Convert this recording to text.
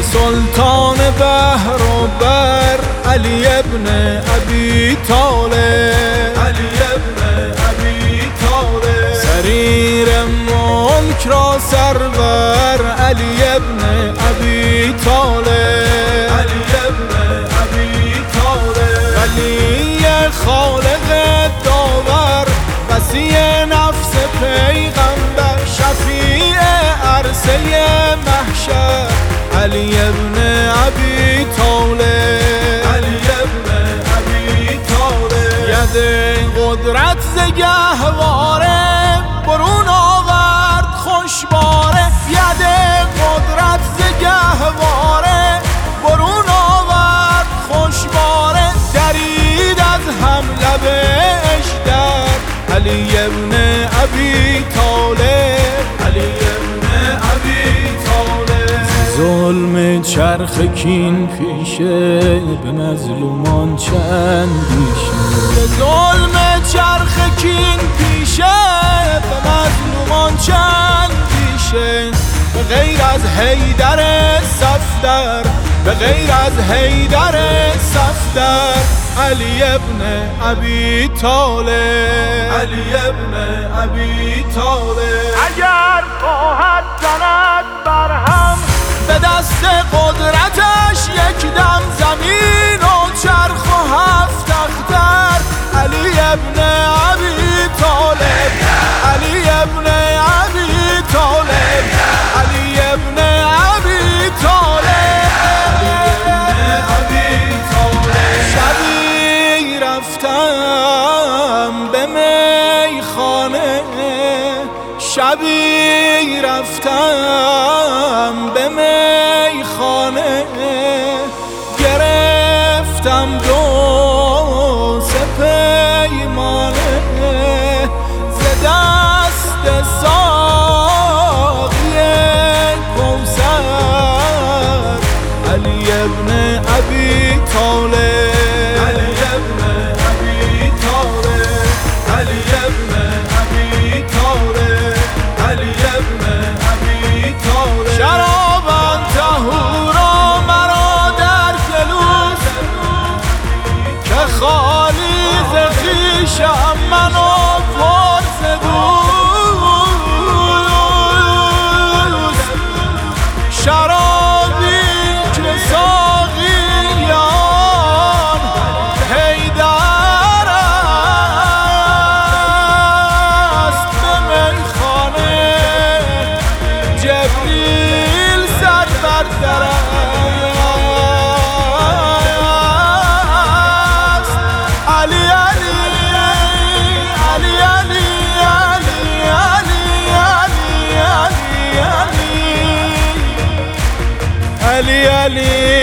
سلطان بحر و بر علی ابن ابی طالب، علی ابن ابی طالب. سریر ملک را سرور علی ابن ابی طالب، علی ابن ابی طالب. ولی خالق داور، وسیع نفس پیغمبر، شفیع عرصه محشر علی ابن ابی طالب، علی ابن ابی طالب. ید قدرت ز گهواره برون آورد خوشباره، ید قدرت ز گهواره برون آورد خوشباره. درید از هم لب اشتر علی ابن ابی طالب، علی ابن ابی طالب. ظلم چرخ کین پیشه به مظلومان چندیشه، ظلم چرخ کین پیشه به مظلومان چندیشه. به غیر از حیدر صفدر، به غیر از حیدر صفدر علی ابن ابی طالب، علی ابن ابی طالب. اگر خواهد زند برهم به دست قدرتش یک دم زمین و چرخ و هفت اختر علی ابن ابی طالب، علی ابن ابی طالب، علی ابن ابی طالب، علی ابن ابی طالب. شبی رفتم به میخانه، شبی رفتم به میخانه، گرفتم دو سه پیمانه ز دست ساقی کوثر علی ابن ابی طالب، علی ابن ابی طالب، علی ابن ابی طالب، علی ابن ابی طالب. شرابم طهورا مرا در گلوست که خالی ز خویشم منو پر ز دوست. شرابی که ساقیان حیدر است به میخانه، جبریل سر بر در است. علی علی علی علی علی علی علی علی علی علی